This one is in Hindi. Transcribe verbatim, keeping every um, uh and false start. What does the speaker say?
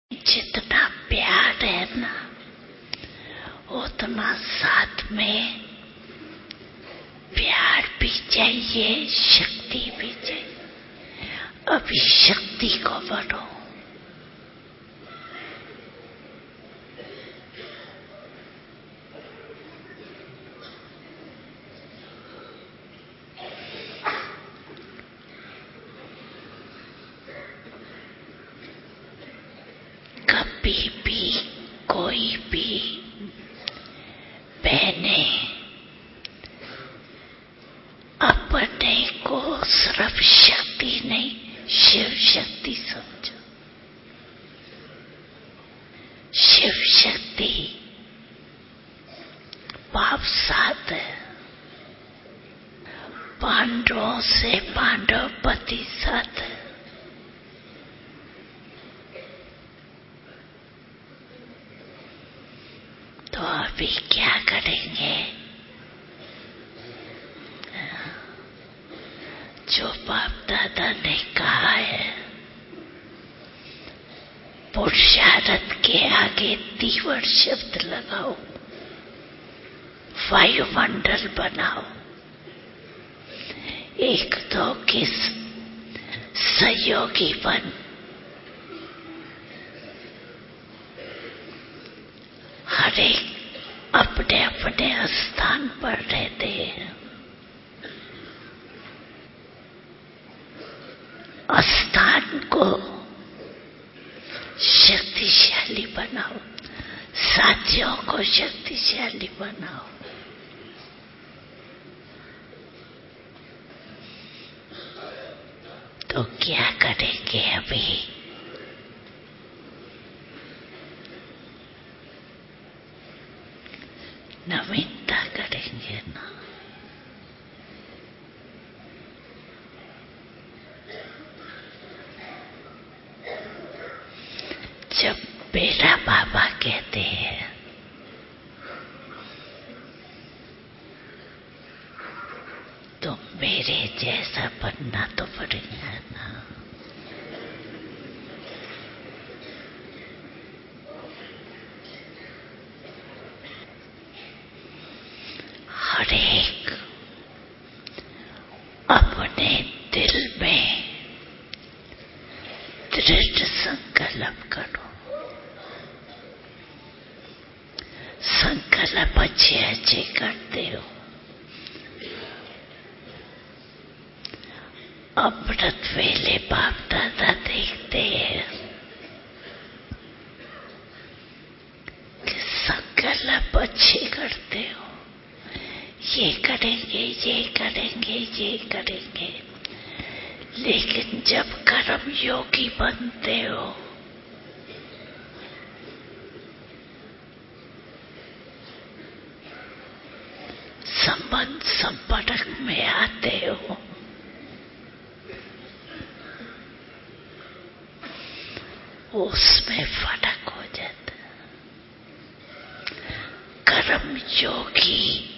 जितना प्यार है ना, उतना साथ में प्यार भी चाहिए, शक्ति भी चाहिए। अभी शक्ति को बढ़ो। कभी भी कोई भी बहने अपने को सिर्फ शक्ति नहीं, शिव शक्ति समझो। शिव शक्ति पाप साथ है। पांडवों से पांडव पति साथ है। तो अभी क्या करेंगे? जो बाप दादा ने कहा है, पुरुषार्थ के आगे तीव्र शब्द लगाओ, वायुमंडल बनाओ, एक दो के सहयोगी बन। हर एक अपने अपने स्थान पर रहते हैं। स्थान को शक्तिशाली बनाओ, साथियों को शक्तिशाली बनाओ। तो क्या करेंगे अभी? नवीनता करेंगे ना। जब बेरा बाबा कहते हैं तो मेरे जैसा बनना तो पड़ेगा ना। हर एक अपने दिल में दृढ़ संकल्प करो। संकल्प अच्छे अच्छे करते हो। अमृत वेले बाप दादा देखते हैं कि संकल्प अच्छे करते हो। ये करेंगे, ये करेंगे, ये करेंगे, लेकिन जब कर्म योगी बनते हो, संबंध संपर्क में आते हो, उसमें फर्क हो जाता है। कर्म योगी